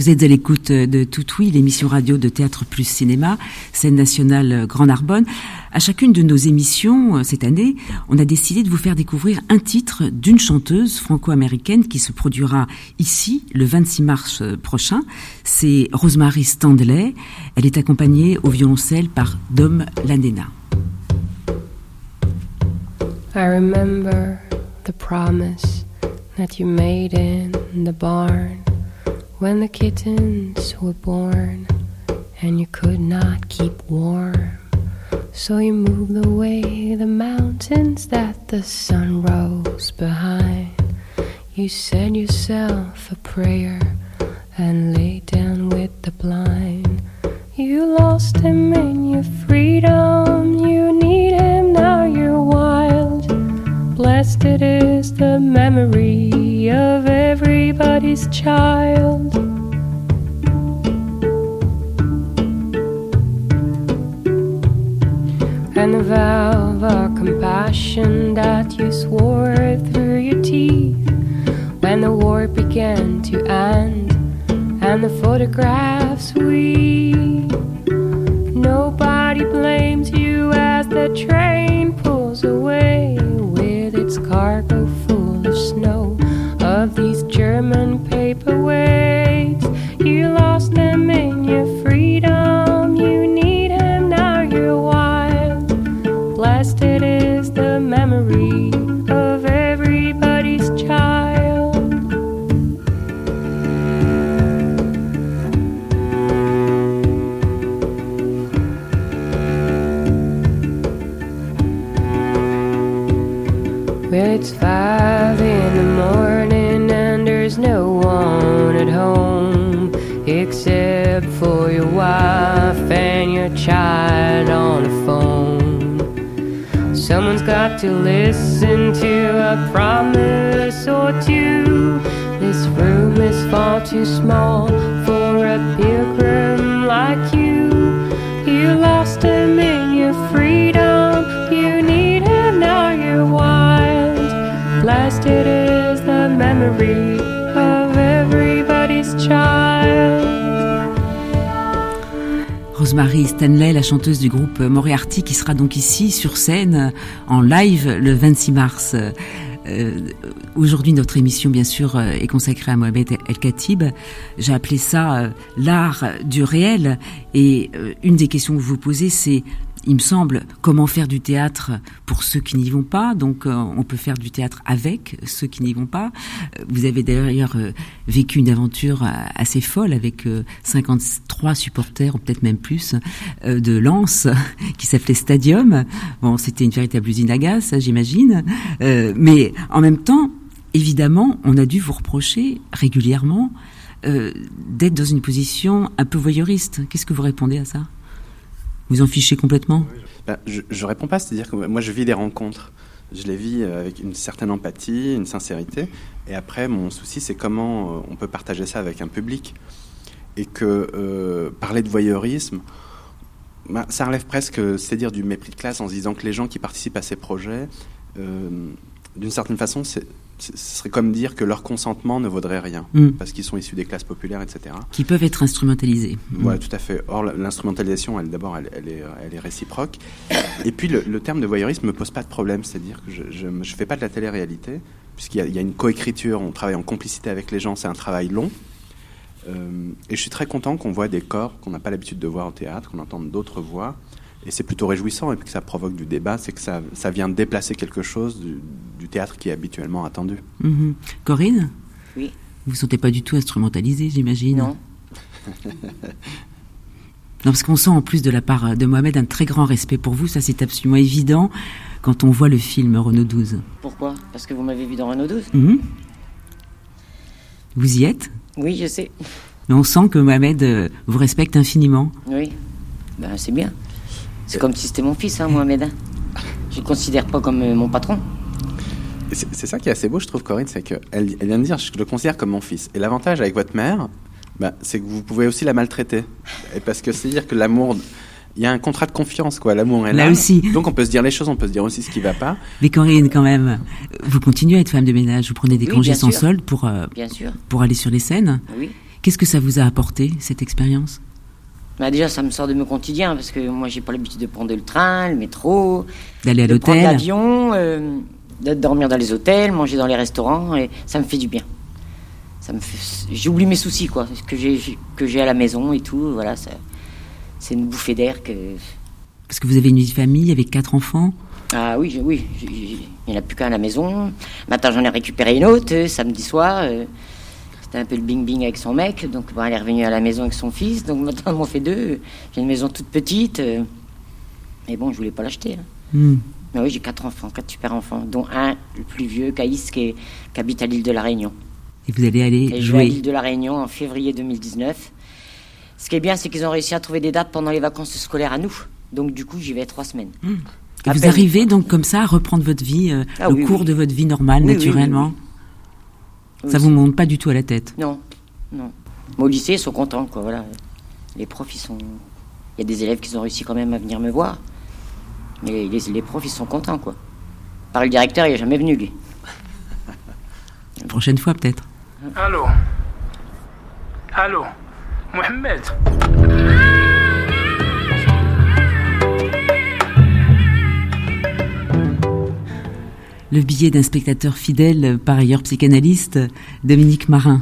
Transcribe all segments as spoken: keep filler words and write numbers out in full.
Vous êtes à l'écoute de Tout Oui, l'émission radio de Théâtre Plus Cinéma, scène nationale Grand Narbonne. À chacune de nos émissions, cette année, on a décidé de vous faire découvrir un titre d'une chanteuse franco-américaine qui se produira ici le vingt-six mars prochain. C'est Rosemary Stanley. Elle est accompagnée au violoncelle par Dom Lanena. I remember the promise that you made in the barn when the kittens were born and you could not keep warm. So you moved away the mountains that the sun rose behind. You said yourself a prayer and lay down with the blind. You lost him in your freedom. You need him, now you're wild. Blessed it is the memory of everybody's child. And the vow of our compassion that you swore through your teeth when the war began to end and the photographs we nobody blames you as the train pulls away with its cargo full of snow of these German paperweights. You lost them in your freedom. You need him, now you're wild. Blessed it is the memory of everybody's child. Well, it's five in the morning and there's no one at home except for your wife and your child on the phone. Someone's got to listen to a promise or two. This room is far too small for a pilgrim like you. You lost him in your freedom. You need him, now you're wild. Blessed it is the memory of everybody's child. Rosemary Stanley, la chanteuse du groupe Moriarty, qui sera donc ici sur scène en live le vingt-six mars. Euh, aujourd'hui, notre émission, bien sûr, est consacrée à Mohamed El Khatib. J'ai appelé ça euh, l'art du réel. Et euh, une des questions que vous vous posez, c'est, il me semble, comment faire du théâtre pour ceux qui n'y vont pas. Donc, euh, on peut faire du théâtre avec ceux qui n'y vont pas. Vous avez d'ailleurs euh, vécu une aventure assez folle avec euh, cinquante-trois supporters, ou peut-être même plus, euh, de Lens, qui s'appelait Stadium. Bon, c'était une véritable usine à gaz, ça, j'imagine. Euh, mais en même temps, évidemment, on a dû vous reprocher régulièrement euh, d'être dans une position un peu voyeuriste. Qu'est-ce que vous répondez à ça ? Vous en fichez complètement ? ben, je, je réponds pas, c'est-à-dire que moi je vis des rencontres. Je les vis avec une certaine empathie, une sincérité. Et après, mon souci, c'est comment on peut partager ça avec un public. Et que euh, parler de voyeurisme, ben, ça relève presque, c'est dire du mépris de classe, en se disant que les gens qui participent à ces projets, euh, d'une certaine façon, c'est, ce serait comme dire que leur consentement ne vaudrait rien, mmh. parce qu'ils sont issus des classes populaires, et cetera. Qui peuvent être instrumentalisés. Mmh. Voilà, tout à fait. Or, l'instrumentalisation, elle, d'abord, elle, elle, est, elle est réciproque. Et puis, le, le terme de voyeurisme ne me pose pas de problème, c'est-à-dire que je ne fais pas de la télé-réalité, puisqu'il y a, il y a une coécriture, on travaille en complicité avec les gens, c'est un travail long. Euh, et je suis très content qu'on voit des corps qu'on n'a pas l'habitude de voir au théâtre, qu'on entende d'autres voix. Et c'est plutôt réjouissant, et puis que ça provoque du débat, c'est que ça, ça vient déplacer quelque chose du, du théâtre qui est habituellement attendu. Mmh. Corinne ? Oui. Vous ne vous sentez pas du tout instrumentalisée, j'imagine ? Non. Non, parce qu'on sent en plus de la part de Mohamed un très grand respect pour vous, ça c'est absolument évident quand on voit le film Renaud douze. Pourquoi ? Parce que vous m'avez vu dans Renaud douze ? Mmh. Vous y êtes ? Oui, je sais. Mais on sent que Mohamed euh, vous respecte infiniment. Oui, ben c'est bien. C'est comme si c'était mon fils, hein, Mohamed. Je le considère pas comme euh, mon patron. C'est, c'est ça qui est assez beau, je trouve, Corinne, c'est qu'elle elle vient de dire, je le considère comme mon fils. Et l'avantage avec votre mère, bah, c'est que vous pouvez aussi la maltraiter. Et parce que c'est dire que l'amour, il y a un contrat de confiance, quoi. L'amour est là. Là aussi. Donc on peut se dire les choses, on peut se dire aussi ce qui va pas. Mais Corinne, quand même, vous continuez à être femme de ménage, vous prenez des oui, congés sans sûr. solde pour, euh, bien sûr. pour aller sur les scènes. Oui. Qu'est-ce que ça vous a apporté, cette expérience ? Bah déjà, ça me sort de mon quotidien, parce que moi, j'ai pas l'habitude de prendre le train, le métro, d'aller à de l'hôtel, prendre l'avion, euh, de dormir dans les hôtels, manger dans les restaurants, et ça me fait du bien. Ça me fait... J'oublie mes soucis, quoi, que j'ai, que j'ai à la maison et tout, voilà, ça... c'est une bouffée d'air que... Parce que vous avez une vie de famille avec quatre enfants ? Ah oui, oui, il n'y en a plus qu'un à la maison. Maintenant, j'en ai récupéré une autre, euh, samedi soir, euh, c'était un peu le bing-bing avec son mec, donc bon, elle est revenue à la maison avec son fils, donc maintenant on m'en fait deux. J'ai une maison toute petite, euh, mais bon, je voulais pas l'acheter. Hein. Mm. Mais oui, j'ai quatre enfants, quatre super enfants, dont un, le plus vieux, Caïs, qui, est, qui habite à l'île de la Réunion. Et vous allez aller Et jouer je vais à l'île de la Réunion en février deux mille dix-neuf. Ce qui est bien, c'est qu'ils ont réussi à trouver des dates pendant les vacances scolaires à nous. Donc du coup, j'y vais trois semaines. Mm. Et vous arrivez donc comme ça à reprendre votre vie, euh, ah, le oui, cours oui. de votre vie normale, oui, naturellement. Oui, oui, oui. Ça oui, vous monte pas du tout à la tête. Non, non. Mais au lycée, ils sont contents, quoi. Voilà. Les profs, ils sont. Il y a des élèves qui ont réussi quand même à venir me voir. Mais les, les profs, ils sont contents, quoi. Par le directeur, il n'est jamais venu, lui. Prochaine fois, peut-être. Allô. Allô. Mohamed. Le billet d'un spectateur fidèle, par ailleurs psychanalyste, Dominique Marin.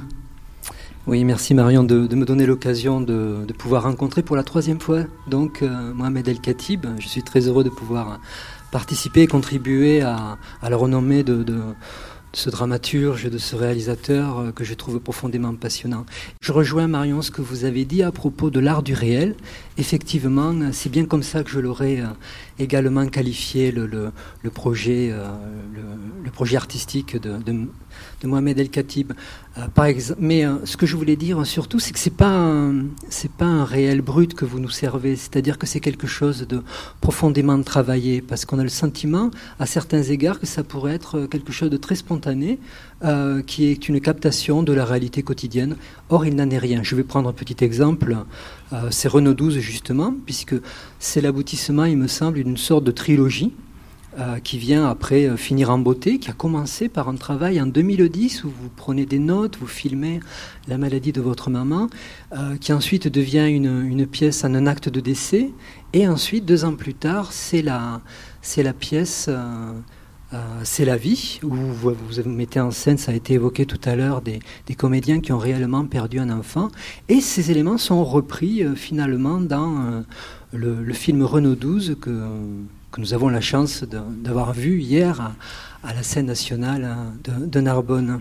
Oui, merci Marion de, de me donner l'occasion de, de pouvoir rencontrer pour la troisième fois donc euh, Mohamed El Khatib. Je suis très heureux de pouvoir participer et contribuer à, à la renommée de, de, de ce dramaturge, de ce réalisateur euh, que je trouve profondément passionnant. Je rejoins Marion ce que vous avez dit à propos de l'art du réel. Effectivement, c'est bien comme ça que je l'aurais euh, également qualifié le, le, le projet, euh, le, le projet artistique de, de, de Mohamed El Khatib. Euh, par exemple, mais euh, ce que je voulais dire surtout, c'est que c'est pas un, c'est pas un réel brut que vous nous servez. C'est-à-dire que c'est quelque chose de profondément travaillé, parce qu'on a le sentiment, à certains égards, que ça pourrait être quelque chose de très spontané, euh, qui est une captation de la réalité quotidienne. Or, il n'en est rien. Je vais prendre un petit exemple. Euh, c'est Renaud douze, justement, puisque c'est l'aboutissement, il me semble, d'une sorte de trilogie euh, qui vient après euh, finir en beauté, qui a commencé par un travail en deux mille dix où vous prenez des notes, vous filmez la maladie de votre maman, euh, qui ensuite devient une, une pièce en un acte de décès, et ensuite, deux ans plus tard, c'est la, c'est la pièce... Euh, Euh, c'est la vie, où vous, vous mettez en scène, ça a été évoqué tout à l'heure, des, des comédiens qui ont réellement perdu un enfant. Et ces éléments sont repris euh, finalement dans euh, le, le film Renaud douze que, que nous avons la chance de, d'avoir vu hier à, à la scène nationale de, de Narbonne.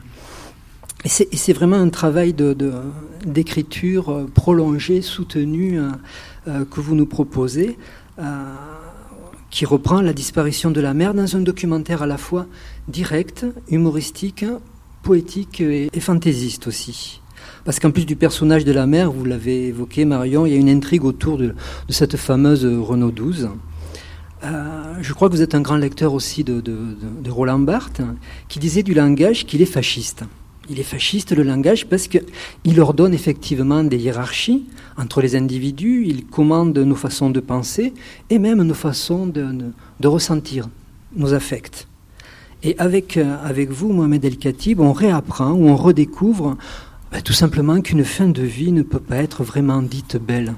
Et c'est, et c'est vraiment un travail de, de, d'écriture prolongé, soutenu euh, euh, que vous nous proposez. Euh, qui reprend la disparition de la mère dans un documentaire à la fois direct, humoristique, poétique et, et fantaisiste aussi. Parce qu'en plus du personnage de la mère, vous l'avez évoqué Marion, il y a une intrigue autour de, de cette fameuse Renaud douze. Euh, je crois que vous êtes un grand lecteur aussi de, de, de, de Roland Barthes, qui disait du langage qu'il est fasciste. Il est fasciste, le langage, parce qu'il ordonne effectivement des hiérarchies entre les individus, il commande nos façons de penser et même nos façons de, de, de ressentir, nos affects. Et avec, avec vous, Mohamed El Khatib, on réapprend ou on redécouvre ben, tout simplement qu'une fin de vie ne peut pas être vraiment dite belle.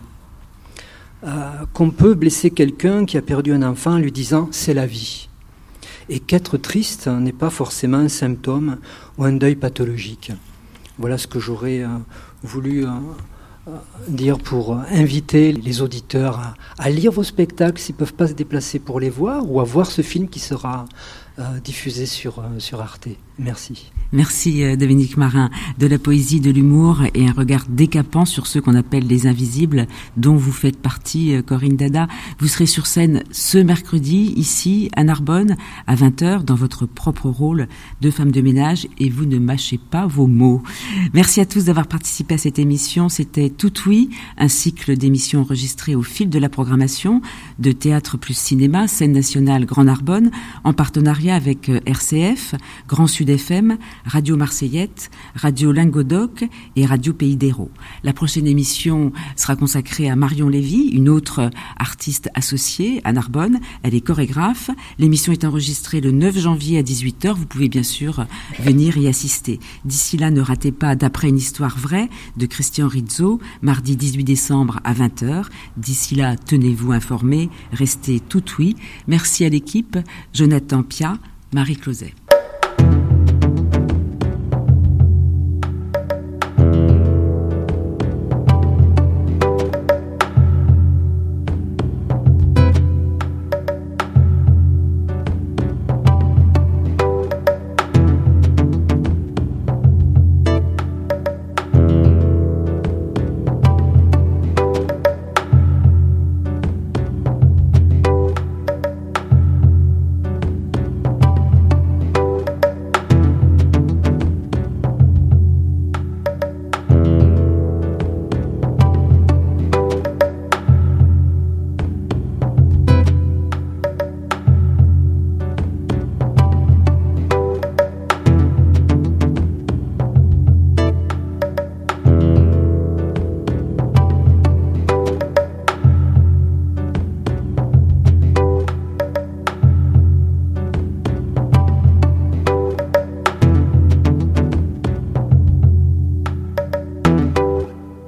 Euh, qu'on peut blesser quelqu'un qui a perdu un enfant en lui disant « c'est la vie ». Et qu'être triste n'est pas forcément un symptôme ou un deuil pathologique. Voilà ce que j'aurais euh, voulu euh, euh, dire pour euh, inviter les auditeurs à, à lire vos spectacles s'ils ne peuvent pas se déplacer pour les voir, ou à voir ce film qui sera euh, diffusé sur, euh, sur Arte. Merci. Merci euh, Dominique Marin. De la poésie, de l'humour et un regard décapant sur ceux qu'on appelle les invisibles, dont vous faites partie, euh, Corinne Dada. Vous serez sur scène ce mercredi, ici, à Narbonne, à vingt heures, dans votre propre rôle de femme de ménage, et vous ne mâchez pas vos mots. Merci à tous d'avoir participé à cette émission. C'était Tout Oui, un cycle d'émissions enregistrées au fil de la programmation de Théâtre plus Cinéma, Scène nationale Grand Narbonne, en partenariat partenariat avec R C F, Grand Sud F M, Radio Marseillette, Radio Lingodoc et Radio Pays d'Hérault. La prochaine émission sera consacrée à Marion Lévy, une autre artiste associée à Narbonne. Elle est chorégraphe. L'émission est enregistrée le neuf janvier à dix-huit heures. Vous pouvez bien sûr venir y assister. D'ici là, ne ratez pas D'après une histoire vraie de Christian Rizzo, mardi dix-huit décembre à vingt heures. D'ici là, tenez-vous informés, restez tout oui. Merci à l'équipe, Jonathan Pia, Marie Closet.